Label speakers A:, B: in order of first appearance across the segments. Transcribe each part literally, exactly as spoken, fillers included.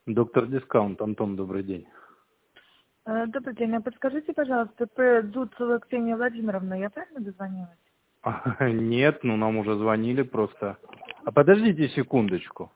A: Доктор Дискаунт, Антон, добрый день.
B: Э, Добрый день. А подскажите, пожалуйста, П. Зуцева Ксения Владимировна, я правильно дозвонилась?
A: Нет, ну нам уже звонили просто. А подождите секундочку.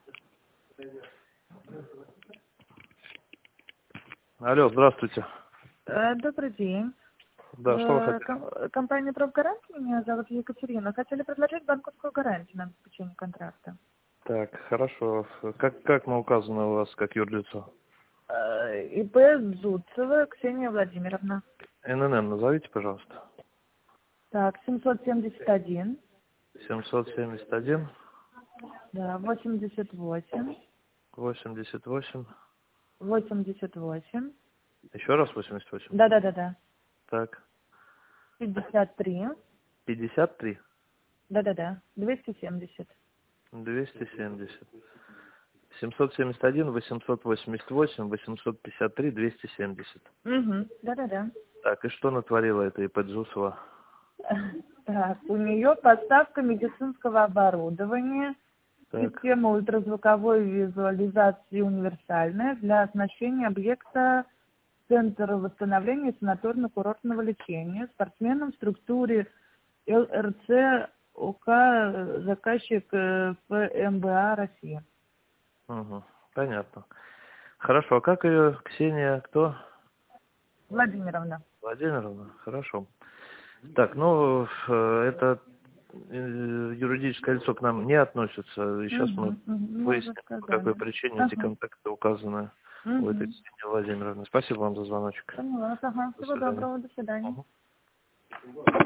A: Алло, здравствуйте.
B: Э, Добрый день.
A: Да, что вы
B: Э,
A: хотели?
B: ком- Компания «Профгарант», меня зовут Екатерина. Хотели предложить банковскую гарантию на обеспечение контракта.
A: Так, хорошо. Как, как мы указаны у вас, как юрлицо?
B: Э, И П. Зуцева Ксения Владимировна.
A: эн эн эн назовите, пожалуйста.
B: Так, семьсот семьдесят один,
A: семьсот семьдесят один,
B: да, восемьдесят восемь,
A: восемьдесят восемь.
B: восемьдесят восемь,
A: Еще раз восемьдесят восемь.
B: да-да-да-да,
A: Так,
B: пятьдесят три,
A: пятьдесят три,
B: да-да-да, двести семьдесят.
A: двести семьдесят. семьсот семьдесят один, восемьсот восемьдесят восемь, восемьсот пятьдесят три, двести семьдесят.
B: Угу, да-да-да.
A: Так, и что натворила эта ИП Дзусова?
B: Так, у нее поставка медицинского оборудования,
A: Так,
B: система ультразвуковой визуализации универсальная для оснащения объекта Центра восстановления санаторно-курортного лечения спортсменам в структуре эл эр цэ ОК заказчик э, П М Б А Россия.
A: угу, понятно. Хорошо, а как ее Ксения, кто?
B: Владимировна.
A: Владимировна? Хорошо. Так, ну, э, это э, юридическое лицо к нам не относится. И сейчас мы
B: Угу, угу, мы уже
A: выясним, по какой
B: сказали.
A: причине эти
B: Ага.
A: контакты указаны у этой
B: Угу.
A: Ксении Владимировны. Спасибо вам за звоночек.
B: Поняла. Ага.
A: До
B: Всего
A: свидания.
B: доброго. До свидания.
A: Мгм.